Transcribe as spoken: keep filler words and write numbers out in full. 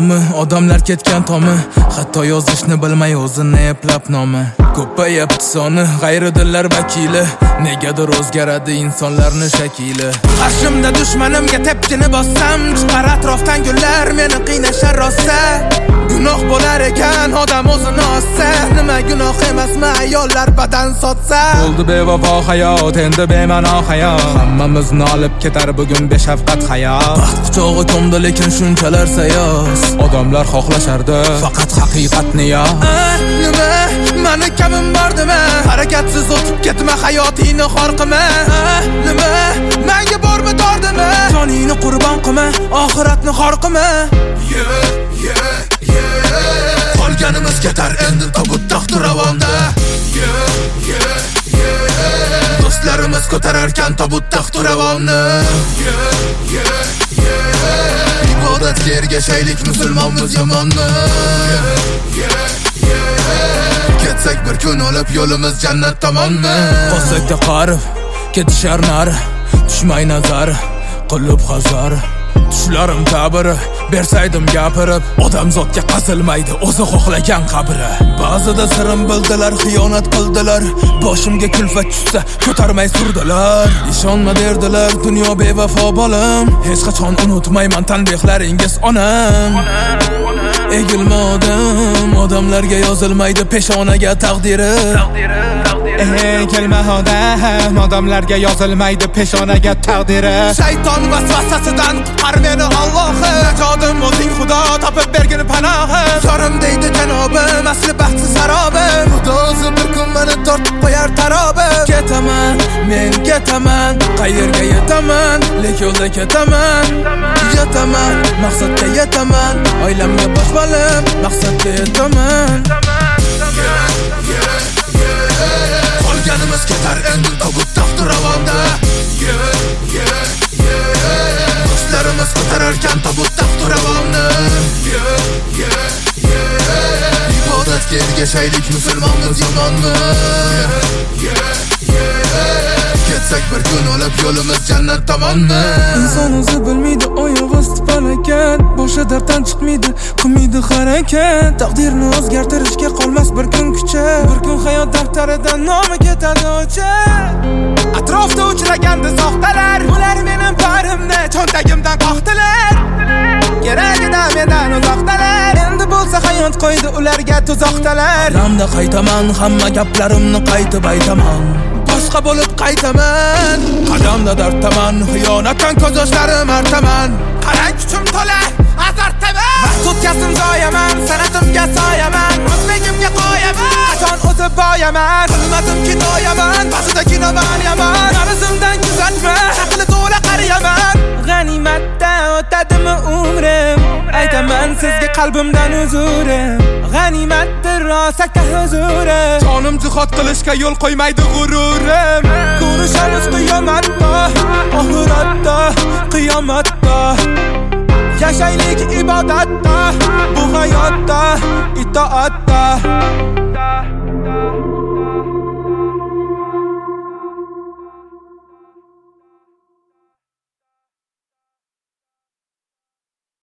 Yomonmi odamlar ketgan tomi, hatto yozishni bilmay o'zini eplab nomi. Ko'payapti soni g'ayridillar vakili, negadir o'zgaradi insonlarning shakli. Qarshimda dushmanimga tepkini bossam, chiqar atrofdan gullar meni qiynashar rosa. Gunoh bo'lar ekan odam o'zini ossa, nima gunoh emasmi ayollar badan sotsa. Bo'ldi bevafo hayot, endi bema'no hayot, hammamizni olib ketar bugun beshafqat hayot. Baxt quchog'i ko'mdi lekin shunchalar sayoz, odamlar xohlashardi faqat haqiqatni yo. Nima mani kamim bordimi, harakatsiz o'tib ketma hayotingni xor qilma. Nima menga bormi dordimi, joningni qurbon qilma, oxiratni xor qilma. Yeah, yeah, yeah. Qolganimiz ketar endi tobut taxti ravonda. Yeah, yeah, yeah. Do'stlarimiz ko'tararkan tobut taxti ravonni. Yeah, yeah, yeah. Ibodatga ergashaylik musulmonmiz yomonmi? Yeah, yeah, yeah. Ketsak bir kun o'lib yo'limiz jannat tomonmi? Qolsakda qarib ketishar nari, tushmay nazar qilib hazar. Tushlarim ta'biri bersaydim gapirib, odamzodga qasilmaydi o'zi xohlagan qabri. Ba'zida sirim bildilar, xiyonat qildilar, boshimga kulfat tushsa ko'tarmay surdilar. Ishonma derdilar dunyo bevafo bolam, hech qachon unutmayman tanbehlaringiz onam. Egilma odam, odamlarga yozilmaydi peshonaga taqdiri. Ey kelma odam, odamlarga yozilmaydi peshonaga taqdiri. Shayton vasvasasidan qutqar meni Allohim, najotim o'zing Xudo topib bergin panohim. Yorim deydi janobim, asli baxtsiz harobim, Xudo o'zi bir kun meni tortib qo'yar tarobim. Ketaman, men ketaman, qayerga yetaman, lek yo'lda ketaman. Yetaman, maqsadga yetaman, oilamga bosh bolim, maqsadga yetaman. Qolganimiz ketar endi tobut taxti ravonda. Yeah, yeah, yeah. Do'stlarimiz ko'tararkan tobut taxti ravonni. Yeah, yeah, yeah. Ibodatga ergashaylik musulmonmiz yomonmi? Yeah, yeah, yeah. Ketsak bir kun o'lib yo'limiz jannat tomonmi? Inson o'zi bilmaydi oyog'i stipalakan, boshi darddan chiqmaydi, qilmaydi harakat. Taqdirni o'zgartirishga qolmas bir kun kucha, bir kun hayot daftaridan nomi ketadi o'cha. Atrofda uchraganda soxtalar, ular mening parimni cho'ntagimdan qoqdilar. Keragida mendan uzoqdalar, endi bo'lsa hayot qo'ydi ularga tuzoqdalar. Ramda qaytaman, hamma gaplarimni qaytib aytaman, boshqa bo'lib qaytaman. Qadamda dardtaman, xiyonatdan ko'z yoshlarim artaman. Qarang kuchim to'la, azartaman. Vaqt o'tkazim zoyaman, sanatimga soyaman, o'zligimga qo'yaman. Qachon o'zib boyaman, bilmadim ki doyaman, ba'zida kinoman yaman. Qarzimdan kuzatma, aqli to'la qariyaman. G'animatda o'tadimi umrim, aytaman sizga qalbimdan huzurim. G'animatdir rosakda huzurim, jonim jihod qilishga yo'l qo'ymaydi g'ururim. Ko'rishamiz qiyomatda, oxiratda, qiyomatda. Yashaylik ibodatda, bu hayotda, itoatda.